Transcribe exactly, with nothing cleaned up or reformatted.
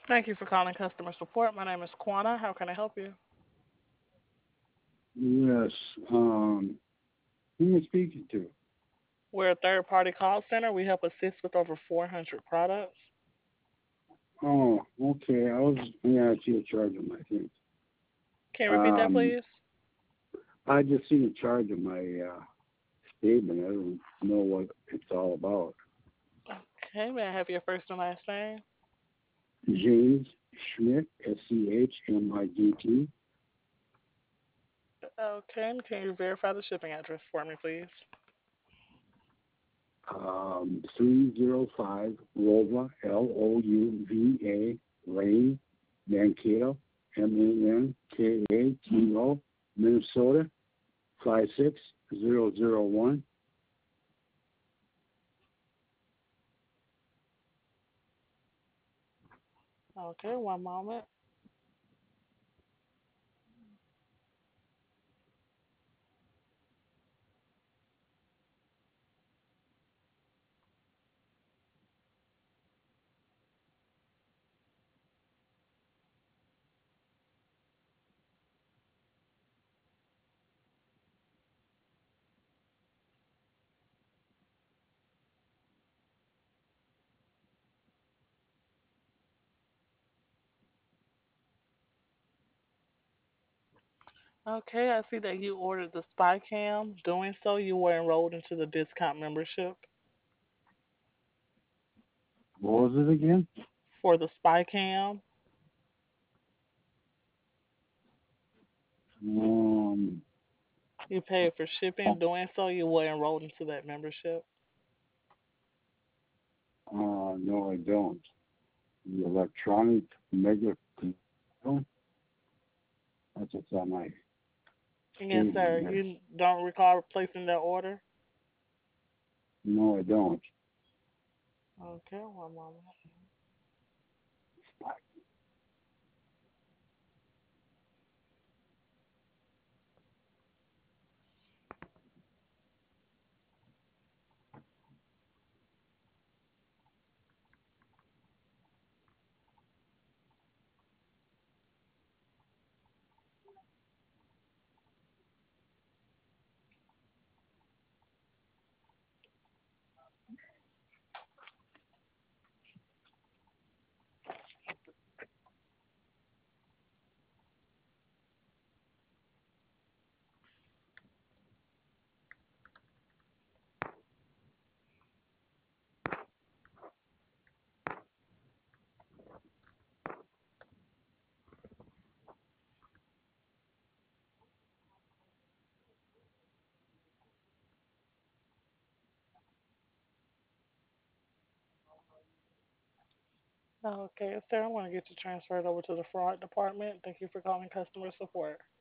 Thank you for calling customer support. My name is Quana. How can I help you? Yes. Um, who am I speaking to? We're a third party call center. We help assist with over four hundred products. Oh, okay. I was yeah, I see a charge on my thing. Can you repeat that, Um, please? I just seen a charge on my uh, statement. I don't know what it's all about. Okay, may I have your first and last name? James Schmidt, S C H M I D T, Okay, and can you verify the shipping address for me, please? um, three zero five Louva, L O U V A Lane, Mankato, M A N K A T O, Minnesota, five six zero zero one. Okay, one moment. Okay, I see that you ordered the spy cam. Doing so, you were enrolled into the discount membership. What was it again? For the spy cam, Um, you paid for shipping. Doing so, you were enrolled into that membership. uh, no, I don't. The electronic mega. That's what's on my Yes, statement sir. here. You don't recall placing that order? No, I don't. Okay, one moment. Okay, sir, I'm going to get you transferred over to the fraud department. Thank you for calling customer support.